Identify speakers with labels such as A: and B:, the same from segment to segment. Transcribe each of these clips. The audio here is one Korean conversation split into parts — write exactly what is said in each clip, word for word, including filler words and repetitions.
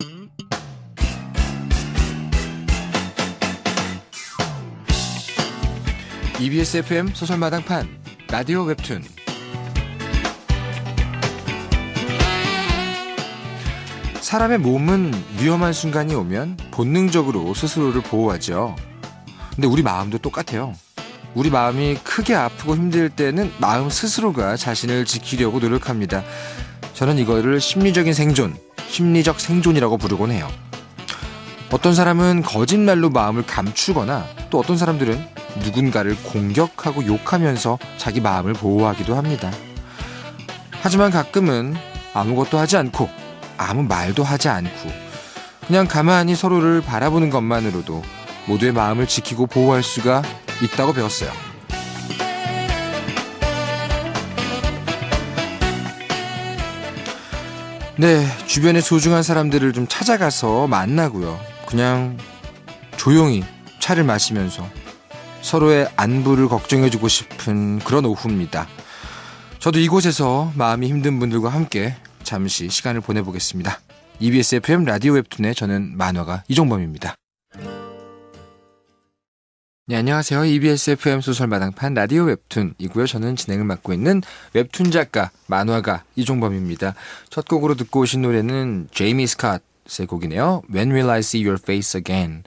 A: 이비에스 에프엠 소설마당판 라디오 웹툰. 사람의 몸은 위험한 순간이 오면 본능적으로 스스로를 보호하죠. 근데 우리 마음도 똑같아요. 우리 마음이 크게 아프고 힘들 때는 마음 스스로가 자신을 지키려고 노력합니다. 저는 이거를 심리적인 생존, 심리적 생존이라고 부르곤 해요. 어떤 사람은 거짓말로 마음을 감추거나 또 어떤 사람들은 누군가를 공격하고 욕하면서 자기 마음을 보호하기도 합니다. 하지만 가끔은 아무것도 하지 않고 아무 말도 하지 않고 그냥 가만히 서로를 바라보는 것만으로도 모두의 마음을 지키고 보호할 수가 있다고 배웠어요. 네, 주변의 소중한 사람들을 좀 찾아가서 만나고요. 그냥 조용히 차를 마시면서 서로의 안부를 걱정해주고 싶은 그런 오후입니다. 저도 이곳에서 마음이 힘든 분들과 함께 잠시 시간을 보내보겠습니다. 이비에스 에프엠 라디오 웹툰의 저는 만화가 이종범입니다. 네, 안녕하세요. 이비에스 에프엠 소설마당판 라디오 웹툰이고요. 저는 진행을 맡고 있는 웹툰 작가, 만화가 이종범입니다. 첫 곡으로 듣고 오신 노래는 제이미 스캇의 곡이네요. When Will I See Your Face Again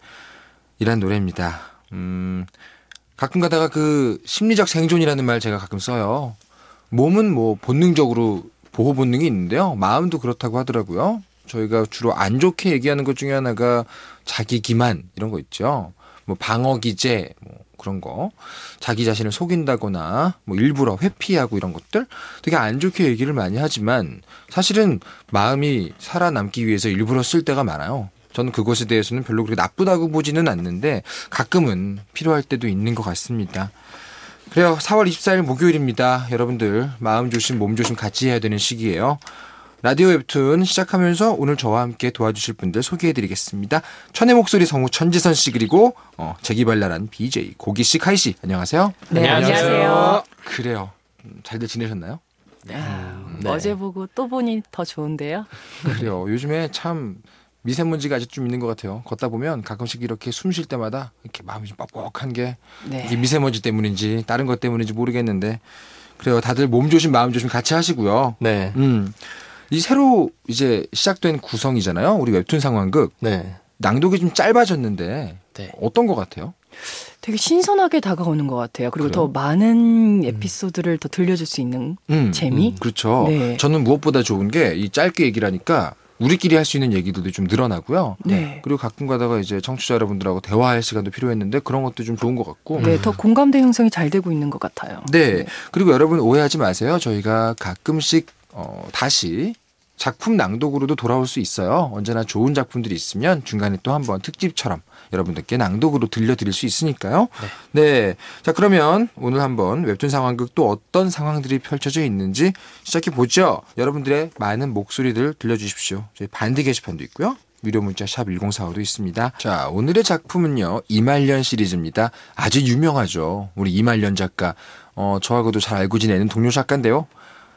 A: 이란 노래입니다. 음, 가끔 가다가 그 심리적 생존이라는 말 제가 가끔 써요. 몸은 뭐 본능적으로 보호 본능이 있는데요. 마음도 그렇다고 하더라고요. 저희가 주로 안 좋게 얘기하는 것 중에 하나가 자기 기만 이런 거 있죠. 뭐 방어 기제 뭐 그런 거, 자기 자신을 속인다거나 뭐 일부러 회피하고 이런 것들 되게 안 좋게 얘기를 많이 하지만 사실은 마음이 살아남기 위해서 일부러 쓸 때가 많아요. 저는 그것에 대해서는 별로 그렇게 나쁘다고 보지는 않는데 가끔은 필요할 때도 있는 것 같습니다. 그래요. 사월 이십사일 목요일입니다. 여러분들 마음 조심 몸 조심 같이 해야 되는 시기예요. 라디오 웹툰 시작하면서 오늘 저와 함께 도와주실 분들 소개해드리겠습니다. 천의 목소리 성우 천지선 씨 그리고 어, 재기발랄한 비제이 고기씨 카이씨 안녕하세요.
B: 네, 안녕하세요.
A: 그래요. 잘들 지내셨나요?
B: 네. 음, 네. 어제 보고 또 보니 더 좋은데요.
A: 그래요. 요즘에 참 미세먼지가 아직 좀 있는 것 같아요. 걷다 보면 가끔씩 이렇게 숨 쉴 때마다 이렇게 마음이 좀 뻑뻑한 게 네. 이게 미세먼지 때문인지 다른 것 때문인지 모르겠는데 그래요. 다들 몸 조심 마음 조심 같이 하시고요.
C: 네.
A: 음, 이 새로 이제 시작된 구성이잖아요. 우리 웹툰 상황극.
C: 네.
A: 낭독이 좀 짧아졌는데 네. 어떤 것 같아요?
B: 되게 신선하게 다가오는 것 같아요. 그리고 그래요? 더 많은 에피소드를 음. 더 들려줄 수 있는 음, 재미.
A: 음, 그렇죠.
B: 네.
A: 저는 무엇보다 좋은 게 이 짧게 얘기를 하니까 우리끼리 할 수 있는 얘기들도 좀 늘어나고요.
B: 네.
A: 그리고 가끔 가다가 이제 청취자 여러분들하고 대화할 시간도 필요했는데 그런 것도 좀 좋은 것 같고.
B: 네, 더 공감대 형성이 잘 되고 있는 것 같아요.
A: 네.
B: 네.
A: 그리고 여러분 오해하지 마세요. 저희가 가끔씩 어, 다시 작품 낭독으로도 돌아올 수 있어요. 언제나 좋은 작품들이 있으면 중간에 또 한번 특집처럼 여러분들께 낭독으로 들려드릴 수 있으니까요. 네. 네. 자, 그러면 오늘 한번 웹툰 상황극 또 어떤 상황들이 펼쳐져 있는지 시작해보죠. 여러분들의 많은 목소리들 들려주십시오. 저희 반디 게시판도 있고요. 유료 문자 샵 일공사오도 있습니다. 자, 오늘의 작품은요. 이말년 시리즈입니다. 아주 유명하죠. 우리 이말년 작가. 어, 저하고도 잘 알고 지내는 동료 작가인데요.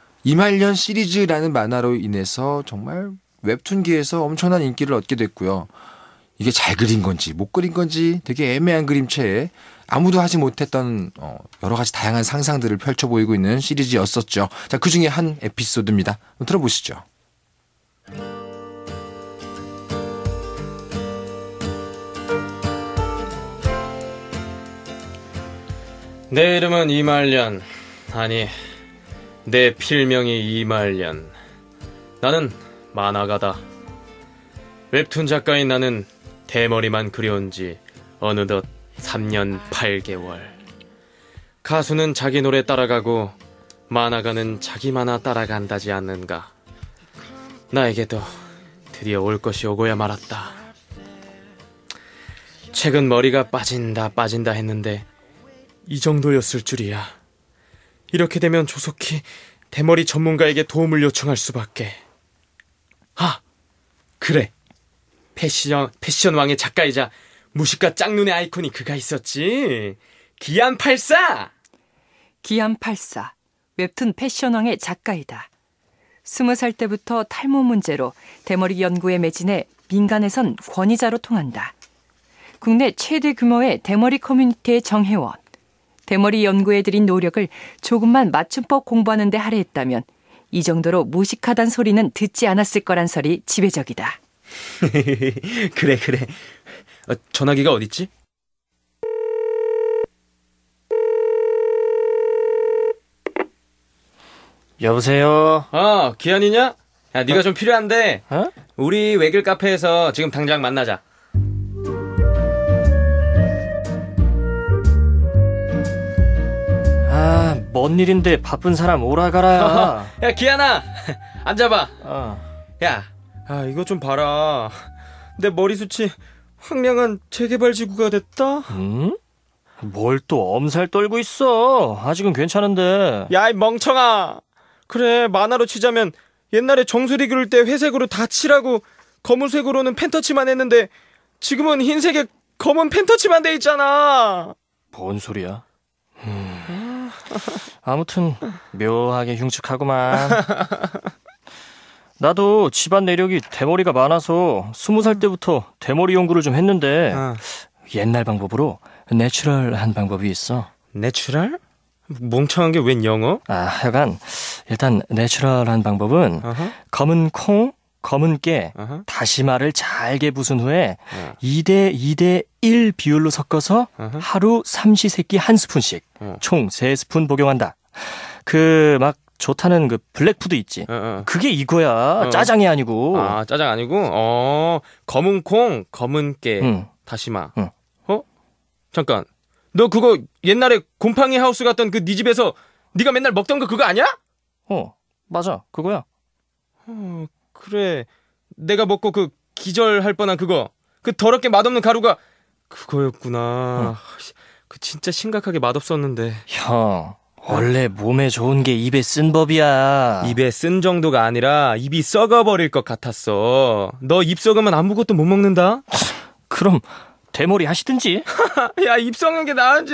A: 이말년 시리즈라는 만화로 인해서 정말 웹툰계에서 엄청난 인기를 얻게 됐고요. 이게 잘 그린 건지 못 그린 건지 되게 애매한 그림체에 아무도 하지 못했던 어, 여러 가지 다양한 상상들을 펼쳐 보이고 있는 시리즈였었죠. 자, 그중에 한 에피소드입니다. 들어보시죠.
C: 내 이름은 이말년. 아니, 내 필명이 이말년. 나는 만화가다. 웹툰 작가인 나는 대머리만 그려온 지 어느덧 삼 년 팔 개월. 가수는 자기 노래 따라가고 만화가는 자기 만화 따라간다지 않는가. 나에게도 드디어 올 것이 오고야 말았다. 최근 머리가 빠진다 빠진다 했는데 이 정도였을 줄이야. 이렇게 되면 조속히 대머리 전문가에게 도움을 요청할 수밖에. 아, 그래. 패션, 패션 왕의 작가이자 무식가 짝눈의 아이콘이 그가 있었지. 기안팔사!
B: 기안팔사, 웹툰 패션 왕의 작가이다. 스무 살 때부터 탈모 문제로 대머리 연구에 매진해 민간에선 권위자로 통한다. 국내 최대 규모의 대머리 커뮤니티의 정혜원. 대머리 연구에 들인 노력을 조금만 맞춤법 공부하는 데 할애했다면 이 정도로 무식하단 소리는 듣지 않았을 거란 설이 지배적이다.
C: 그래 그래. 어, 전화기가 어딨지?
D: 여보세요?
C: 어, 기현이냐? 야, 네가
D: 어?
C: 좀 필요한데
D: 어?
C: 우리 외길 카페에서 지금 당장 만나자.
D: 아, 뭔 일인데 바쁜 사람 오라가라.
C: 야, 기현아, 앉아봐.
D: 어.
C: 야, 아, 이거 좀 봐라. 내 머리숱이 황량한 재개발 지구가 됐다.
D: 음? 뭘 또 엄살 떨고 있어. 아직은 괜찮은데.
C: 야, 이 멍청아. 그래, 만화로 치자면 옛날에 정수리 그릴 때 회색으로 다 칠하고 검은색으로는 펜터치만 했는데 지금은 흰색에 검은 펜터치만 돼 있잖아.
D: 뭔 소리야? 음. 아무튼 묘하게 흉측하구만. 나도 집안 내력이 대머리가 많아서 스무 살 때부터 대머리 연구를 좀 했는데
C: 어.
D: 옛날 방법으로 내추럴한 방법이 있어.
C: 내추럴? 멍청한 게 웬 영어?
D: 아, 하여간 일단 내추럴한 방법은
C: 어허.
D: 검은 콩, 검은 깨,
C: 어허.
D: 다시마를 잘게 부순 후에
C: 어.
D: 이 대 이 대 일 비율로 섞어서
C: 어허.
D: 하루 삼시세끼 한 스푼씩
C: 어.
D: 총 세 스푼 복용한다. 그 막 좋다는 그 블랙푸드 있지.
C: 어, 어.
D: 그게 이거야.
C: 어.
D: 짜장이 아니고.
C: 아, 짜장 아니고? 어, 검은 콩, 검은 깨,
D: 응.
C: 다시마.
D: 응.
C: 어? 잠깐. 너 그거 옛날에 곰팡이 하우스 갔던 그 네 집에서 네가 맨날 먹던 거 그거 아니야?
D: 어, 맞아. 그거야.
C: 어, 그래. 내가 먹고 그 기절할 뻔한 그거. 그 더럽게 맛없는 가루가 그거였구나.
D: 응.
C: 그 진짜 심각하게 맛없었는데.
D: 형, 원래 몸에 좋은 게 입에 쓴 법이야.
C: 입에 쓴 정도가 아니라 입이 썩어버릴 것 같았어. 너 입 썩으면 아무것도 못 먹는다?
D: 그럼 대머리 하시든지.
C: 야, 입 썩는 게 나은지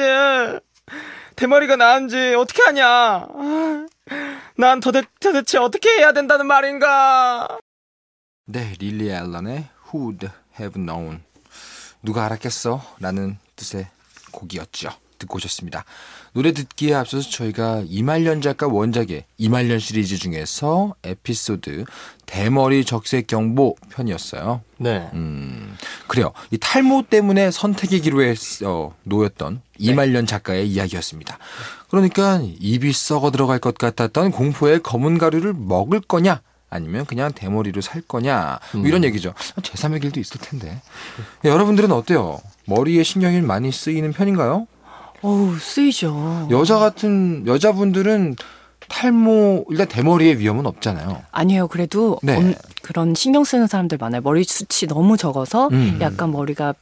C: 대머리가 나은지 어떻게 하냐. 아, 난 도대, 도대체 어떻게 해야 된다는 말인가.
A: 네, 릴리 앨런의 Who'd Have Known. 누가 알았겠어? 라는 뜻의 곡이었죠. 듣고 오셨습니다. 노래 듣기에 앞서서 저희가 이말년 작가 원작의 이말년 시리즈 중에서 에피소드 대머리 적색 경보 편이었어요.
D: 네.
A: 음, 그래요. 이 탈모 때문에 선택의 기로에 어, 놓였던 이말년 작가의 이야기였습니다. 그러니까 입이 썩어 들어갈 것 같았던 공포의 검은 가루를 먹을 거냐 아니면 그냥 대머리로 살 거냐 뭐 이런 얘기죠. 제삼의 길도 있을 텐데. 네, 여러분들은 어때요? 머리에 신경이 많이 쓰이는 편인가요?
B: 어우, 쓰이죠.
A: 여자 같은 여자분들은 탈모 일단 대머리의 위험은 없잖아요.
B: 아니에요. 그래도
A: 네.
B: 엄, 그런 신경 쓰는 사람들 많아요. 머리 숱이 너무 적어서
A: 음.
B: 약간 머리가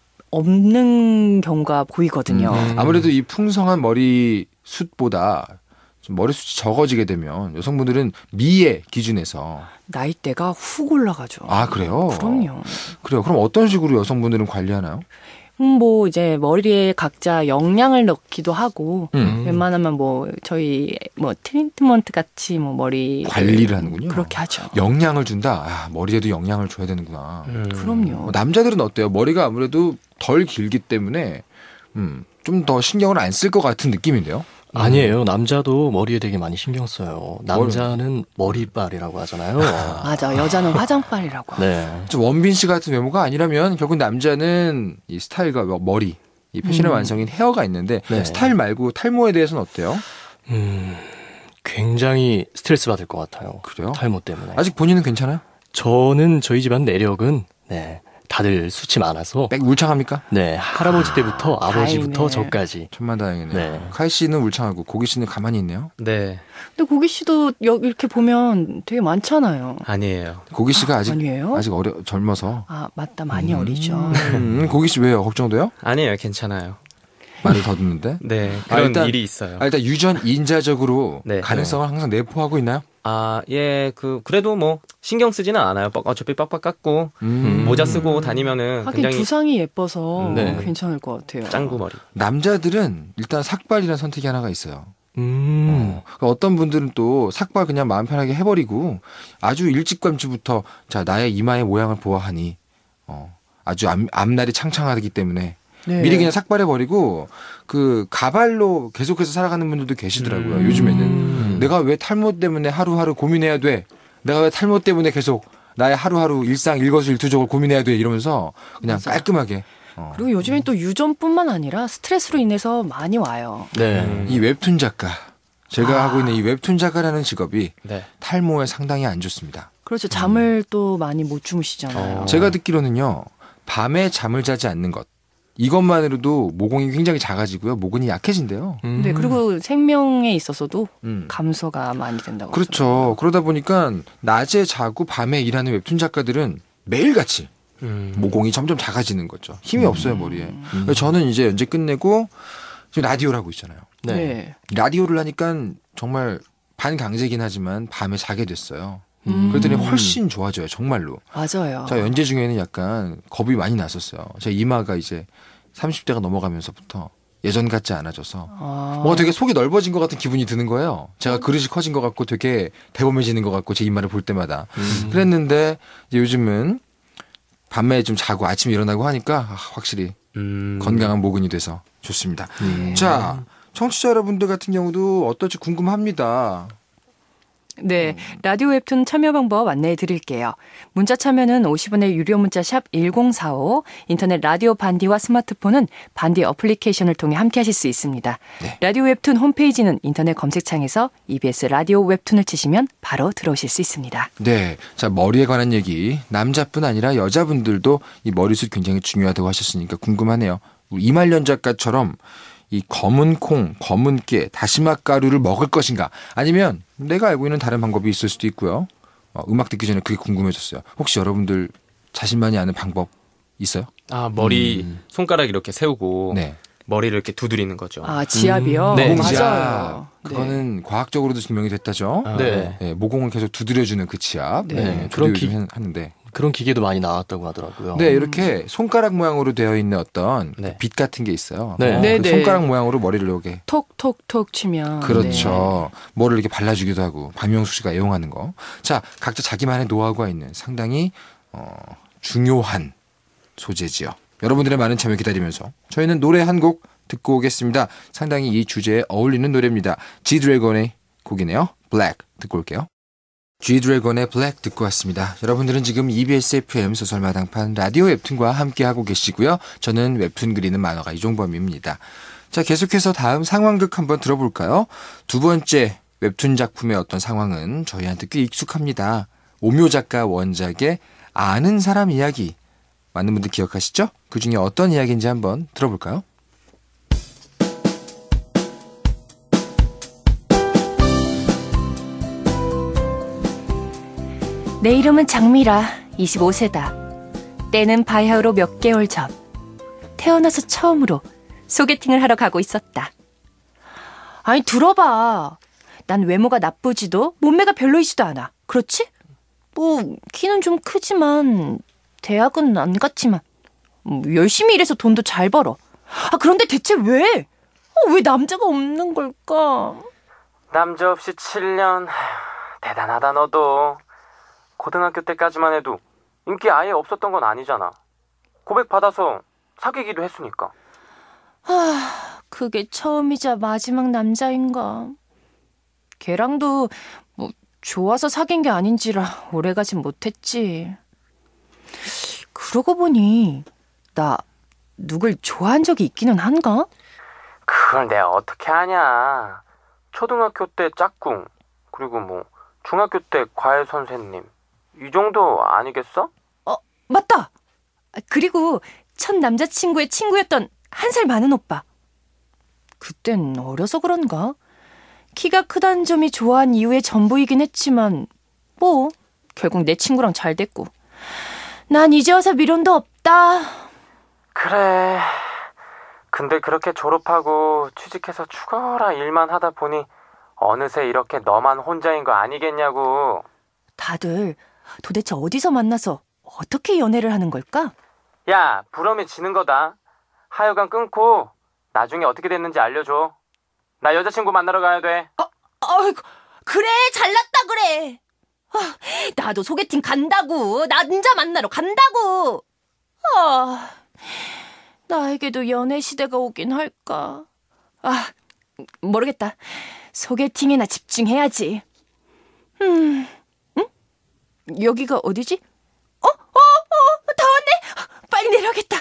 B: 없는 경우가 보이거든요.
A: 음. 아무래도 이 풍성한 머리 숱보다 좀 머리 숱이 적어지게 되면 여성분들은 미의 기준에서
B: 나이대가 훅 올라가죠.
A: 아 그래요?
B: 그럼요.
A: 그래요. 그럼 어떤 식으로 여성분들은 관리하나요?
B: 음, 뭐 이제 머리에 각자 영양을 넣기도 하고
A: 음.
B: 웬만하면 뭐 저희 뭐 트리트먼트 같이 뭐 머리
A: 관리를 하는군요.
B: 그렇게 하죠.
A: 영양을 준다. 아, 머리에도 영양을 줘야 되는구나.
C: 음.
B: 그럼요.
A: 어, 남자들은 어때요? 머리가 아무래도 덜 길기 때문에 음, 좀 더 신경을 안 쓸 것 같은 느낌인데요.
D: 아니에요. 남자도 머리에 되게 많이 신경 써요. 남자는 머리빨이라고 하잖아요.
B: 맞아. 여자는 화장빨이라고.
D: 네.
A: 좀 원빈 씨 같은 외모가 아니라면 결국 남자는 이 스타일과 머리, 이 패션의
B: 음.
A: 완성인 헤어가 있는데
D: 네.
A: 스타일 말고 탈모에 대해서는 어때요?
D: 음, 굉장히 스트레스 받을 것 같아요.
A: 그래요?
D: 탈모 때문에.
A: 아직 본인은 괜찮아요?
D: 저는 저희 집안 내력은 네 다들 숱이 많아서
A: 백 울창합니까?
D: 네 할아버지 때부터
B: 아,
D: 아버지부터
B: 다행이네.
D: 저까지.
A: 천만다행이네요.
D: 네.
A: 카이 씨는 울창하고 고기 씨는 가만히 있네요.
C: 네,
B: 근데 고기 씨도 여- 이렇게 보면 되게 많잖아요.
C: 아니에요.
A: 고기 씨가 아직
B: 아니에요?
A: 아직 어려 젊어서.
B: 아, 맞다. 많이 어리죠.
A: 음, 고기 씨 왜요? 걱정돼요?
C: 아니에요, 괜찮아요.
A: 말을 더듬는데.
C: 네,
A: 아,
C: 그런
A: 일단-
C: 일이 있어요.
A: 아, 일단 유전 인자적으로
C: 네.
A: 가능성을 항상 내포하고 있나요?
C: 아, 예, 그 그래도 뭐 신경 쓰지는 않아요. 뻑- 어차피 빡빡 깎고
A: 음.
C: 모자 쓰고 다니면은
B: 하긴
C: 굉장히
B: 두상이 예뻐서
D: 네.
B: 괜찮을 것 같아요.
C: 짱구 머리.
A: 남자들은 일단 삭발이라는 선택이 하나가 있어요.
D: 음.
A: 어, 그러니까 어떤 분들은 또 삭발 그냥 마음 편하게 해버리고 아주 일찍감주부터 자 나의 이마의 모양을 보아하니 어, 아주 앞, 앞날이 창창하기 때문에
B: 네.
A: 미리 그냥 삭발해버리고 그 가발로 계속해서 살아가는 분들도 계시더라고요.
C: 음.
A: 요즘에는 내가 왜 탈모 때문에 하루하루 고민해야 돼? 내가 왜 탈모 때문에 계속 나의 하루하루 일상 일거수일투족을 고민해야 돼? 이러면서 그냥
B: 맞아요.
A: 깔끔하게. 어.
B: 그리고 요즘엔 또 유전뿐만 아니라 스트레스로 인해서 많이 와요.
D: 네.
C: 음.
A: 이 웹툰 작가 제가
B: 아.
A: 하고 있는 이 웹툰 작가라는 직업이
C: 네.
A: 탈모에 상당히 안 좋습니다.
B: 그렇죠. 잠을 또 많이 못 주무시잖아요.
C: 어.
A: 제가 듣기로는요. 밤에 잠을 자지 않는 것 이것만으로도 모공이 굉장히 작아지고요. 모근이 약해진대요.
D: 음.
B: 네, 그리고 생명에 있어서도
A: 음.
B: 감소가 많이 된다고.
A: 그렇죠. 그러다 보니까 낮에 자고 밤에 일하는 웹툰 작가들은 매일같이
C: 음.
A: 모공이 점점 작아지는 거죠. 힘이 없어요, 머리에. 그래서 저는 이제 연재 끝내고 지금 라디오를 하고 있잖아요.
B: 네.
D: 네.
B: 네.
A: 라디오를 하니까 정말 반강제긴 하지만 밤에 자게 됐어요.
B: 음.
A: 그랬더니 훨씬 좋아져요, 정말로.
B: 맞아요.
A: 저 연재 중에는 약간 겁이 많이 났었어요. 제 이마가 이제 삼십 대가 넘어가면서부터 예전 같지 않아져서
B: 아.
A: 뭔가 되게 속이 넓어진 것 같은 기분이 드는 거예요. 제가 그릇이 커진 것 같고 되게 대범해지는 것 같고 제 이마를 볼 때마다.
D: 음.
A: 그랬는데 이제 요즘은 밤에 좀 자고 아침에 일어나고 하니까 아, 확실히
C: 음.
A: 건강한 모근이 돼서 좋습니다.
D: 음.
A: 자, 청취자 여러분들 같은 경우도 어떨지 궁금합니다.
B: 네, 라디오 웹툰 참여 방법 안내해 드릴게요. 문자 참여는 오십 원의 유료 문자 샵 일공사오, 인터넷 라디오 반디와 스마트폰은 반디 어플리케이션을 통해 함께 하실 수 있습니다.
A: 네.
B: 라디오 웹툰 홈페이지는 인터넷 검색창에서 이비에스 라디오 웹툰을 치시면 바로 들어오실 수 있습니다.
A: 네. 자, 머리에 관한 얘기. 남자뿐 아니라 여자분들도 이 머리숱 굉장히 중요하다고 하셨으니까 궁금하네요. 우리 이말년 작가처럼 이 검은 콩, 검은 깨, 다시마 가루를 먹을 것인가? 아니면 내가 알고 있는 다른 방법이 있을 수도 있고요. 어, 음악 듣기 전에 그게 궁금해졌어요. 혹시 여러분들 자신만이 아는 방법 있어요?
C: 아, 머리
D: 음.
C: 손가락 이렇게 세우고
A: 네.
C: 머리를 이렇게 두드리는 거죠.
B: 아, 지압이요?
C: 음. 네.
B: 맞아요.
A: 그거는 과학적으로도 증명이 됐다죠.
C: 아,
D: 네.
A: 네, 모공을 계속 두드려주는 그 지압.
B: 네.
A: 네,
D: 그런
A: 그런
D: 기-
A: 기... 하는데.
D: 그런 기계도 많이 나왔다고 하더라고요.
A: 네, 이렇게 손가락 모양으로 되어 있는 어떤
C: 네.
A: 빛 같은 게 있어요.
D: 네.
A: 어,
B: 네,
A: 그
B: 네.
A: 손가락 모양으로 머리를 이렇게.
B: 톡톡톡 치면.
A: 그렇죠. 머리를 이렇게 발라주기도 하고 박명수 씨가 애용하는 거. 자, 각자 자기만의 노하우가 있는 상당히 어, 중요한 소재지요. 여러분들의 많은 참여 기다리면서 저희는 노래 한 곡 듣고 오겠습니다. 상당히 이 주제에 어울리는 노래입니다. G-드래곤의 곡이네요. Black 듣고 올게요. G-드래곤의 Black 듣고 왔습니다. 여러분들은 지금 이비에스 에프엠 소설마당판 라디오 웹툰과 함께하고 계시고요. 저는 웹툰 그리는 만화가 이종범입니다. 자, 계속해서 다음 상황극 한번 들어볼까요? 두 번째 웹툰 작품의 어떤 상황은 저희한테 꽤 익숙합니다. 오묘 작가 원작의 아는 사람 이야기. 많은 분들 기억하시죠? 그중에 어떤 이야기인지 한번 들어볼까요?
B: 내 이름은 장미라, 이십오 세다. 때는 바야흐로 몇 개월 전. 태어나서 처음으로 소개팅을 하러 가고 있었다. 아니, 들어봐. 난 외모가 나쁘지도 몸매가 별로이지도 않아. 그렇지? 뭐 키는 좀 크지만 대학은 안 갔지만 뭐, 열심히 일해서 돈도 잘 벌어. 아, 그런데 대체 왜? 어, 왜 남자가 없는 걸까?
C: 남자 없이 칠 년. 대단하다 너도. 고등학교 때까지만 해도 인기 아예 없었던 건 아니잖아. 고백 받아서 사귀기도 했으니까.
B: 아, 그게 처음이자 마지막 남자인가. 걔랑도 뭐 좋아서 사귄 게 아닌지라 오래가진 못했지. 그러고 보니 나 누굴 좋아한 적이 있기는 한가?
C: 그걸 내가 어떻게 아냐. 초등학교 때 짝꿍, 그리고 뭐 중학교 때 과외 선생님, 이 정도 아니겠어?
B: 어, 맞다. 그리고 첫 남자친구의 친구였던 한 살 많은 오빠. 그땐 어려서 그런가? 키가 크다는 점이 좋아한 이유의 전부이긴 했지만 뭐 결국 내 친구랑 잘 됐고 난 이제 와서 미련도 없다.
C: 그래. 근데 그렇게 졸업하고 취직해서 죽어라 일만 하다 보니 어느새 이렇게 너만 혼자인 거 아니겠냐고.
B: 다들 도대체 어디서 만나서 어떻게 연애를 하는 걸까?
C: 야, 부러움에 지는 거다. 하여간 끊고 나중에 어떻게 됐는지 알려줘. 나 여자친구 만나러 가야 돼.
E: 어, 어, 그래, 잘났다 그래. 아, 나도 소개팅 간다고. 남자 만나러 간다고. 아, 나에게도 연애 시대가 오긴 할까. 아, 모르겠다. 소개팅에나 집중해야지. 음, 응? 여기가 어디지? 어, 어, 어, 다 왔네. 빨리 내려야겠다.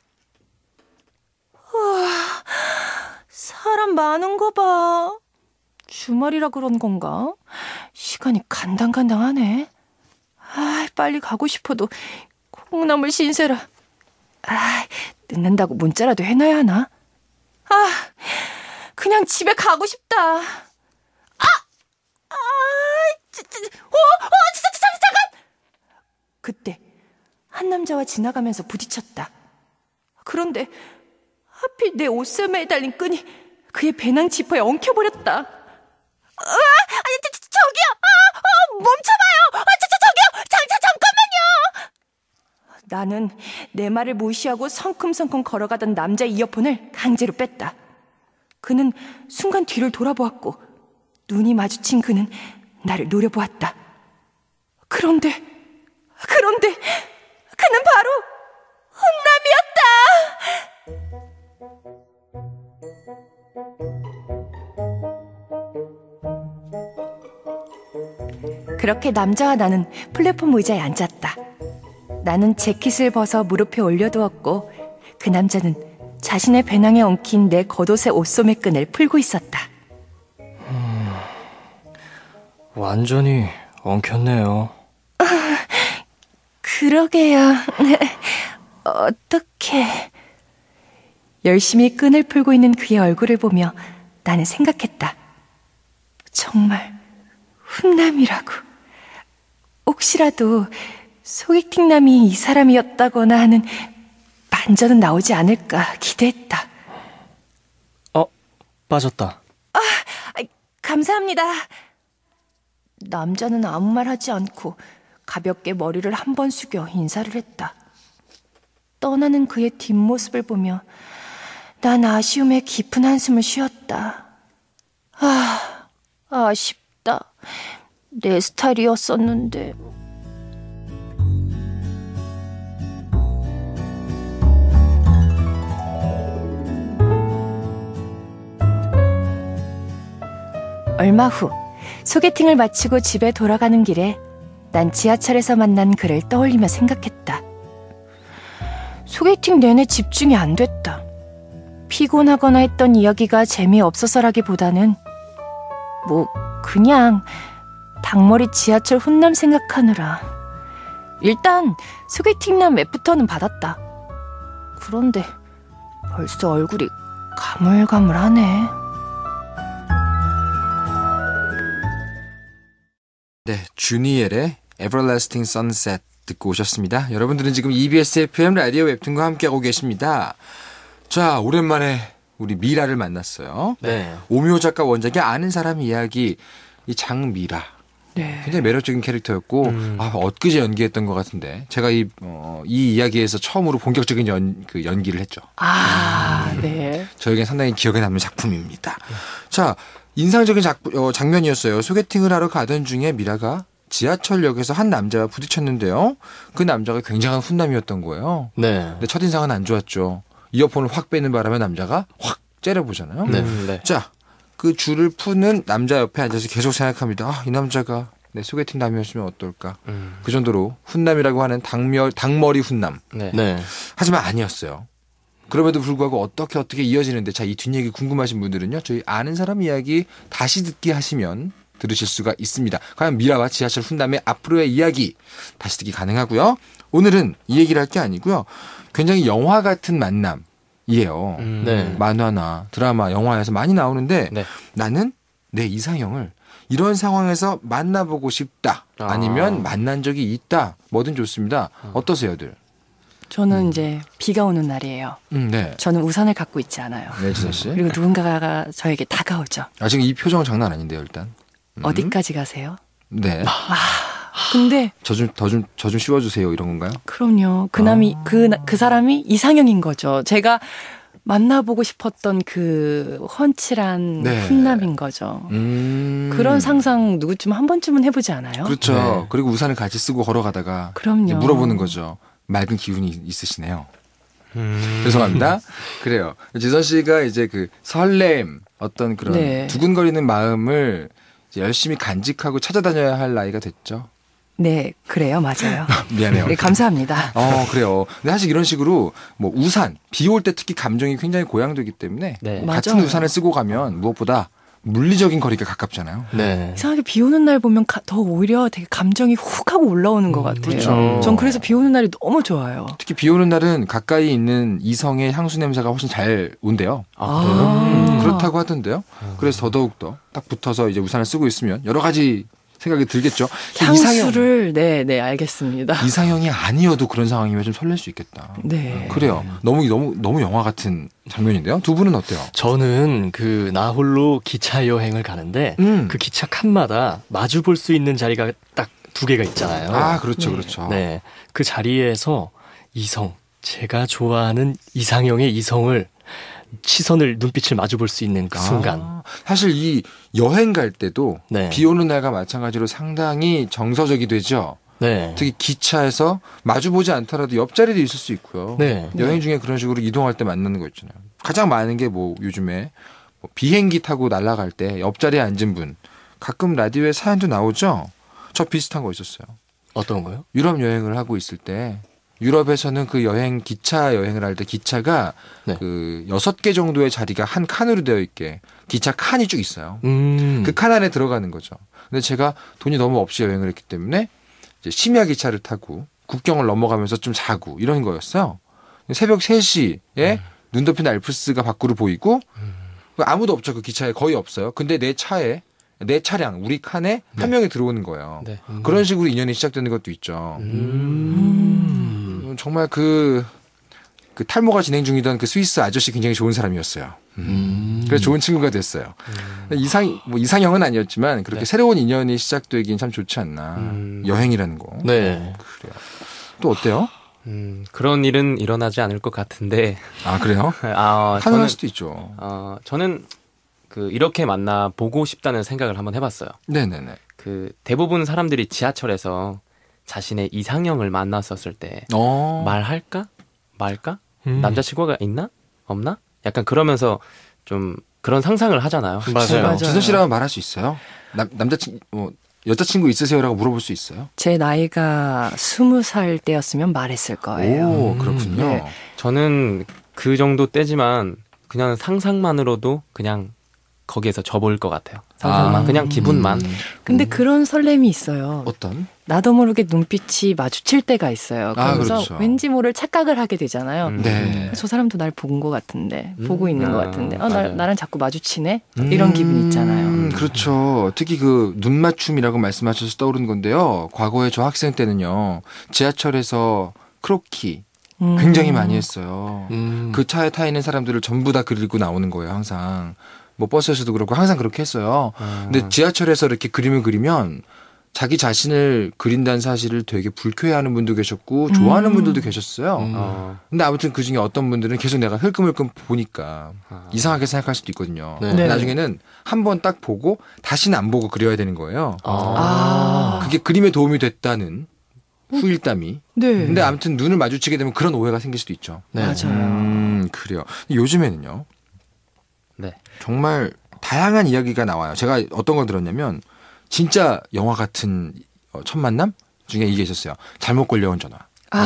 E: 우와, 사람 많은 거 봐. 주말이라 그런 건가? 시간이 간당간당하네. 아, 빨리 가고 싶어도 콩나물 신세라. 아, 늦는다고 문자라도 해놔야 하나? 아, 그냥 집에 가고 싶다. 아, 아, 지, 지, 어, 어, 진짜, 진짜, 잠깐. 그때 한 남자와 지나가면서 부딪혔다. 그런데 하필 내 옷에 매달린 끈이 그의 배낭 지퍼에 엉켜버렸다. 아, 아니, 저, 저, 저기요, 아, 아, 멈춰봐요. 아, 저, 저, 저기요, 장, 자, 잠깐만요. 나는 내 말을 무시하고 성큼성큼 걸어가던 남자의 이어폰을 강제로 뺐다. 그는 순간 뒤를 돌아보았고 눈이 마주친 그는 나를 노려보았다. 그런데, 그런데 그는 바로 훈남이었다. 그렇게 남자와 나는 플랫폼 의자에 앉았다. 나는 재킷을 벗어 무릎에 올려두었고 그 남자는 자신의 배낭에 엉킨 내 겉옷의 옷소매 끈을 풀고 있었다.
D: 음, 완전히 엉켰네요.
E: 그러게요. 어떻게...
B: 열심히 끈을 풀고 있는 그의 얼굴을 보며 나는 생각했다. 정말 훈남이라고. 혹시라도 소개팅남이 이 사람이었다거나 하는 반전은 나오지 않을까 기대했다.
D: 어, 빠졌다.
E: 아, 감사합니다. 남자는 아무 말 하지 않고 가볍게 머리를 한 번 숙여 인사를 했다. 떠나는 그의 뒷모습을 보며 난 아쉬움에 깊은 한숨을 쉬었다. 아, 아쉽다. 내 스타일이었었는데. 얼마 후 소개팅을 마치고 집에 돌아가는 길에 난 지하철에서 만난 그를 떠올리며 생각했다. 소개팅 내내 집중이 안 됐다. 피곤하거나 했던 이야기가 재미없어서라기보다는 뭐 그냥 닭머리 지하철 훈남 생각하느라. 일단 소개팅남 애프터는 받았다. 그런데 벌써 얼굴이 가물가물하네.
A: 네, 주니엘의 Everlasting Sunset 듣고 오셨습니다. 여러분들은 지금 이비에스 에프엠 라디오 웹툰과 함께하고 계십니다. 자, 오랜만에 우리 미라를 만났어요.
D: 네.
A: 오미호 작가 원작의 아는 사람 이야기, 이 장미라.
B: 네.
A: 굉장히 매력적인 캐릭터였고,
C: 음.
A: 아, 엊그제 연기했던 것 같은데, 제가 이, 어, 이 이야기에서 처음으로 본격적인 연, 그 연기를 했죠.
B: 아, 네.
A: 저에겐 상당히 기억에 남는 작품입니다. 자, 인상적인 작, 어, 장면이었어요. 소개팅을 하러 가던 중에 미라가 지하철역에서 한 남자와 부딪혔는데요. 그 남자가 굉장한 훈남이었던 거예요.
D: 네.
A: 근데 첫인상은 안 좋았죠. 이어폰을 확 빼는 바람에 남자가 확 째려보잖아요.
D: 네.
C: 음, 네.
A: 자, 그 줄을 푸는 남자 옆에 앉아서 계속 생각합니다. 아, 이 남자가 내 소개팅 남이었으면 어떨까.
C: 음,
A: 그 정도로 훈남이라고 하는 닭며, 닭머리 훈남.
C: 네.
D: 네.
A: 하지만 아니었어요. 그럼에도 불구하고 어떻게 어떻게 이어지는데, 자, 이 뒷얘기 궁금하신 분들은요, 저희 아는 사람 이야기 다시 듣기 하시면 들으실 수가 있습니다. 과연 미라와 지하철 훈남의 앞으로의 이야기 다시 듣기 가능하고요. 오늘은 이 얘기를 할 게 아니고요. 굉장히 영화 같은 만남이에요.
C: 음,
D: 네.
A: 만화나 드라마, 영화에서 많이 나오는데
C: 네.
A: 나는 내 이상형을 이런 상황에서 만나보고 싶다.
C: 아.
A: 아니면 만난 적이 있다. 뭐든 좋습니다. 어떠세요들?
B: 저는 이제 비가 오는 날이에요.
A: 음, 네.
B: 저는 우산을 갖고 있지 않아요.
A: 네, 지선 씨.
B: 그리고 누군가가 저에게 다가오죠.
A: 아, 지금 이 표정은 장난 아닌데요, 일단. 음.
B: 어디까지 가세요?
A: 네.
B: 근데
A: 저 좀, 더 좀, 저 좀 씌워주세요. 이런 건가요?
B: 그럼요. 그 남이 그, 그 사람이 이상형인 거죠. 제가 만나보고 싶었던 그 훤칠한
A: 네.
B: 훈남인 거죠.
A: 음.
B: 그런 상상 누구쯤 한 번쯤은 해보지 않아요?
A: 그렇죠.
D: 네.
A: 그리고 우산을 같이 쓰고 걸어가다가
B: 그럼요.
A: 이제 물어보는 거죠. 맑은 기운이 있으시네요.
C: 음.
A: 죄송합니다. 그래요. 지선 씨가 이제 그 설렘 어떤 그런
B: 네.
A: 두근거리는 마음을 이제 열심히 간직하고 찾아다녀야 할 나이가 됐죠.
B: 네, 그래요. 맞아요.
A: 미안해요.
B: 네, 감사합니다.
A: 어, 그래요. 근데 사실 이런 식으로 뭐 우산, 비 올 때 특히 감정이 굉장히 고양되기 때문에
C: 네.
A: 같은
B: 맞아요.
A: 우산을 쓰고 가면 무엇보다 물리적인 거리가 가깝잖아요.
D: 네.
B: 이상하게 비 오는 날 보면 가- 더 오히려 되게 감정이 훅 하고 올라오는 것 같아요.
A: 그렇죠.
B: 전 그래서 비 오는 날이 너무 좋아요.
A: 특히 비 오는 날은 가까이 있는 이성의 향수 냄새가 훨씬 잘 온대요.
C: 아, 그래요?
A: 음, 그렇다고 하던데요. 그래서 더더욱 더 딱 붙어서 이제 우산을 쓰고 있으면 여러 가지 생각이 들겠죠.
B: 향수를 네, 네, 알겠습니다.
A: 이상형이 아니어도 그런 상황이면 좀 설렐 수 있겠다.
B: 네.
A: 그래요. 너무 너무 너무 영화 같은 장면인데요. 두 분은 어때요?
D: 저는 그 나 홀로 기차 여행을 가는데
A: 음.
D: 그 기차 칸마다 마주 볼 수 있는 자리가 딱 두 개가 있잖아요.
A: 아, 그렇죠,
B: 네.
A: 그렇죠.
D: 네. 그 자리에서 이성, 제가 좋아하는 이상형의 이성을 시선을 눈빛을 마주 볼 수 있는 그 순간.
A: 아, 사실 이 여행 갈 때도
D: 네.
A: 비 오는 날과 마찬가지로 상당히 정서적이 되죠.
D: 네.
A: 특히 기차에서 마주 보지 않더라도 옆자리도 있을 수 있고요.
D: 네.
A: 여행 중에 그런 식으로 이동할 때 만나는 거 있잖아요. 가장 많은 게 뭐 요즘에 뭐 비행기 타고 날아갈 때 옆자리에 앉은 분 가끔 라디오에 사연도 나오죠. 저 비슷한 거 있었어요.
D: 어떤 거요?
A: 유럽 여행을 하고 있을 때 유럽에서는 그 여행 기차 여행을 할 때 기차가
D: 네.
A: 그 여섯 개 정도의 자리가 한 칸으로 되어 있게 기차 칸이 쭉 있어요.
D: 음.
A: 그 칸 안에 들어가는 거죠. 근데 제가 돈이 너무 없이 여행을 했기 때문에 이제 심야 기차를 타고 국경을 넘어가면서 좀 자고 이런 거였어요. 새벽 세 시에
C: 음.
A: 눈 덮인 알프스가 밖으로 보이고 아무도 없죠. 그 기차에 거의 없어요. 근데 내 차에 내 차량 우리 칸에 한 명이 들어오는 거예요.
C: 네.
A: 그런 식으로 인연이 시작되는 것도 있죠.
D: 음.
A: 음, 정말 그, 그 탈모가 진행 중이던 그 스위스 아저씨 굉장히 좋은 사람이었어요.
D: 음.
A: 그래서 좋은 친구가 됐어요. 이상 뭐 이상형은 아니었지만 그렇게
C: 네.
A: 새로운 인연이 시작되긴 참 좋지 않나.
C: 음.
A: 여행이라는 거.
D: 네.
A: 그래요. 또 어때요?
C: 음, 그런 일은 일어나지 않을 것 같은데.
A: 아 그래요?
C: 아,
A: 가능할
C: 저는
A: 수도 있죠.
C: 어, 저는 그 이렇게 만나 보고 싶다는 생각을 한번 해봤어요.
A: 네네네.
C: 그 대부분 사람들이 지하철에서 자신의 이상형을 만났었을 때
A: 어.
C: 말할까 말까
D: 음.
C: 남자친구가 있나 없나 약간 그러면서 좀 그런 상상을 하잖아요.
D: 맞아요.
B: 맞아요.
A: 지선 씨라면 말할 수 있어요? 남 남자친 뭐 여자친구 있으세요라고 물어볼 수 있어요?
B: 제 나이가 스무 살 때였으면 말했을 거예요.
A: 오
D: 음,
A: 그렇군요.
B: 네.
C: 저는 그 정도 때지만 그냥 상상만으로도 그냥 거기에서 접을 것 같아요. 상상만
A: 아.
C: 그냥 기분만.
B: 근데
A: 음.
B: 그런 설렘이 있어요.
A: 어떤?
B: 나도 모르게 눈빛이 마주칠 때가 있어요.
A: 아,
B: 그러면서
A: 그렇죠.
B: 왠지 모를 착각을 하게 되잖아요.
C: 음.
A: 네.
B: 저 사람도 날 본 것 같은데,
C: 음.
B: 보고 있는 것
C: 아,
B: 같은데, 어, 나,
C: 맞아요.
B: 나랑 자꾸 마주치네? 이런 기분 있잖아요.
A: 음, 그렇죠. 특히 그 눈맞춤이라고 말씀하셔서 떠오르는 건데요. 과거에 저 학생 때는요. 지하철에서 크로키
B: 음.
A: 굉장히 많이 했어요.
D: 음.
A: 그 차에 타 있는 사람들을 전부 다 그리고 나오는 거예요. 항상. 뭐 버스에서도 그렇고 항상 그렇게 했어요.
C: 아.
A: 근데 지하철에서 이렇게 그림을 그리면 자기 자신을 그린다는 사실을 되게 불쾌해하는 분도 계셨고 좋아하는
B: 음.
A: 분들도 계셨어요.
D: 음.
C: 어.
A: 근데 아무튼 그 중에 어떤 분들은 계속 내가 흘끔흘끔 보니까
C: 아.
A: 이상하게 생각할 수도 있거든요.
D: 네.
A: 근데
B: 네.
A: 나중에는 한 번 딱 보고 다시는 안 보고 그려야 되는 거예요.
B: 아.
A: 그게 그림에 도움이 됐다는 후일담이.
B: 네.
A: 근데 아무튼 눈을 마주치게 되면 그런 오해가 생길 수도 있죠.
D: 네.
B: 맞아요.
A: 음, 그래요. 요즘에는요.
C: 네.
A: 정말 다양한 이야기가 나와요. 제가 어떤 걸 들었냐면 진짜 영화 같은 어, 첫 만남 중에 이게 있었어요. 잘못 걸려온 전화.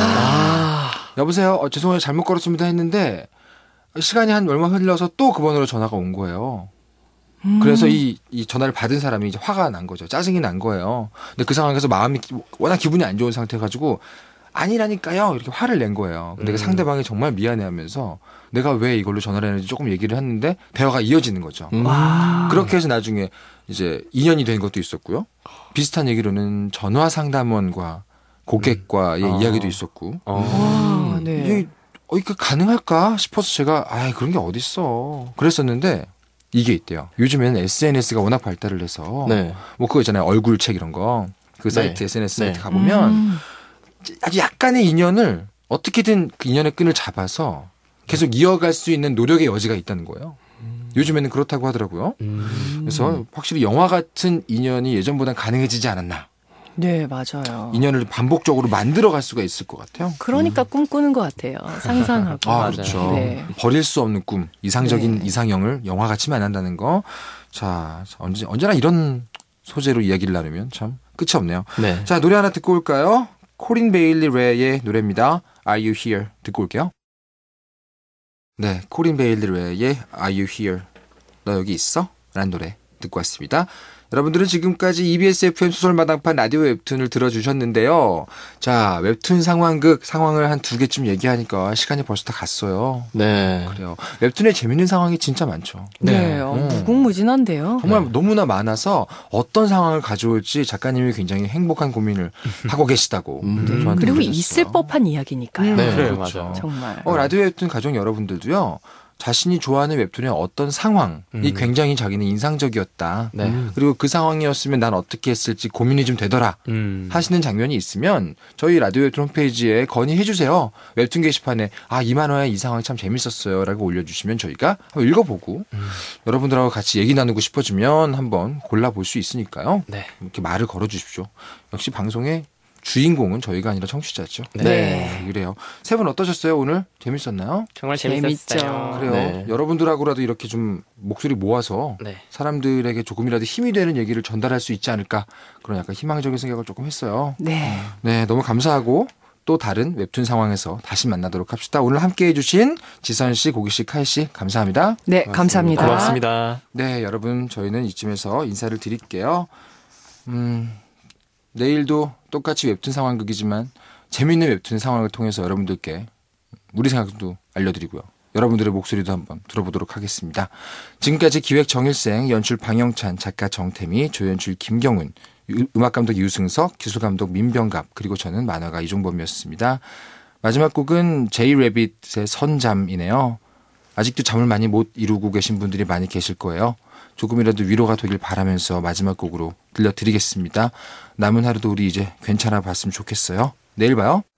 B: 아.
A: 여보세요. 어, 죄송해요. 잘못 걸었습니다 했는데 시간이 한 얼마 흘러서 또 그 번호로 전화가 온 거예요.
B: 음.
A: 그래서 이, 이 전화를 받은 사람이 이제 화가 난 거죠. 짜증이 난 거예요. 근데 그 상황에서 마음이 기- 워낙 기분이 안 좋은 상태가지고 아니라니까요. 이렇게 화를 낸 거예요. 근데 그
C: 음.
A: 상대방이 정말 미안해하면서 내가 왜 이걸로 전화를 했는지 조금 얘기를 했는데 대화가 이어지는 거죠.
D: 음.
B: 와.
A: 그렇게 해서 나중에 이제 인연이 된 것도 있었고요. 비슷한 얘기로는 전화 상담원과 고객과의
C: 음. 어.
A: 이야기도 있었고.
C: 어.
B: 와, 네.
A: 이게 어, 이게 가능할까 싶어서 제가 아 그런 게 어딨어 그랬었는데 이게 있대요. 요즘에는 에스엔에스가 워낙 발달을 해서
D: 네.
A: 뭐 그거 있잖아요. 얼굴책 이런 거. 그
D: 네.
A: 사이트 에스엔에스 사이트
D: 네.
A: 가보면
B: 음.
A: 아주 약간의 인연을 어떻게든 그 인연의 끈을 잡아서 계속 이어갈 수 있는 노력의 여지가 있다는 거예요. 요즘에는 그렇다고 하더라고요.
C: 음.
A: 그래서 확실히 영화 같은 인연이 예전보단 가능해지지 않았나.
B: 네, 맞아요.
A: 인연을 반복적으로 만들어갈 수가 있을 것 같아요.
B: 그러니까 꿈꾸는 것 같아요. 상상하고.
A: 아,
C: 맞아요.
A: 그렇죠.
B: 네.
A: 버릴 수 없는 꿈, 이상적인
B: 네.
A: 이상형을 영화같이 만난다는 거. 자, 언제, 언제나 이런 소재로 이야기를 나누면 참 끝이 없네요.
D: 네.
A: 자, 노래 하나 듣고 올까요? 코린 베일리 레의 노래입니다. Are You Here? 듣고 올게요. 네, 코린 베일리 레의 Are You Here? 너 여기 있어? 라는 노래 듣고 왔습니다. 여러분들은 지금까지 이비에스 에프엠 소설마당판 라디오 웹툰을 들어주셨는데요. 자, 웹툰 상황극 상황을 한 두 개쯤 얘기하니까 시간이 벌써 다 갔어요.
D: 네.
A: 그래요. 웹툰에 재밌는 상황이 진짜 많죠.
B: 네, 어,
A: 음.
B: 무궁무진한데요.
A: 정말 너무나 많아서 어떤 상황을 가져올지 작가님이 굉장히 행복한 고민을 하고 계시다고
D: 음.
A: 저한테
B: 네. 그리고
A: 그러셨어요.
B: 있을 법한 이야기니까요.
D: 네,
C: 그래요,
A: 그렇죠.
C: 맞아요.
B: 정말.
A: 어, 라디오 웹툰 가족 여러분들도요. 자신이 좋아하는 웹툰의 어떤 상황이
C: 음.
A: 굉장히 자기는 인상적이었다.
C: 네.
D: 음.
A: 그리고 그 상황이었으면 난 어떻게 했을지 고민이 좀 되더라.
C: 음.
A: 하시는 장면이 있으면 저희 라디오 웹툰 홈페이지에 건의해 주세요. 웹툰 게시판에 아, 이 만화의 이 상황이 참 재밌었어요. 라고 올려주시면 저희가 한번 읽어보고
C: 음.
A: 여러분들하고 같이 얘기 나누고 싶어지면 한번 골라볼 수 있으니까요.
C: 네.
A: 이렇게 말을 걸어주십시오. 역시 방송의 주인공은 저희가 아니라 청취자죠.
C: 네.
B: 네.
A: 그래요. 세 분 어떠셨어요? 오늘 재밌었나요?
C: 정말
B: 재밌죠.
C: 재밌었어요.
A: 그래요.
D: 네.
A: 여러분들하고라도 이렇게 좀 목소리 모아서
C: 네.
A: 사람들에게 조금이라도 힘이 되는 얘기를 전달할 수 있지 않을까 그런 약간 희망적인 생각을 조금 했어요.
B: 네.
A: 네, 너무 감사하고 또 다른 웹툰 상황에서 다시 만나도록 합시다. 오늘 함께해 주신 지선 씨, 고기 씨, 칼 씨 감사합니다.
B: 네, 감사합니다.
D: 고맙습니다.
A: 네, 여러분 저희는 이쯤에서 인사를 드릴게요. 음, 내일도 똑같이 웹툰 상황극이지만 재미있는 웹툰 상황을 통해서 여러분들께 우리 생각도 알려드리고요. 여러분들의 목소리도 한번 들어보도록 하겠습니다. 지금까지 기획 정일생, 연출 방영찬, 작가 정태미, 조연출 김경훈, 유- 음악감독 유승석, 기술감독 민병갑, 그리고 저는 만화가 이종범이었습니다. 마지막 곡은 제이래빗의 선잠이네요. 아직도 잠을 많이 못 이루고 계신 분들이 많이 계실 거예요. 조금이라도 위로가 되길 바라면서 마지막 곡으로 들려드리겠습니다. 남은 하루도 우리 이제 괜찮아 봤으면 좋겠어요. 내일 봐요.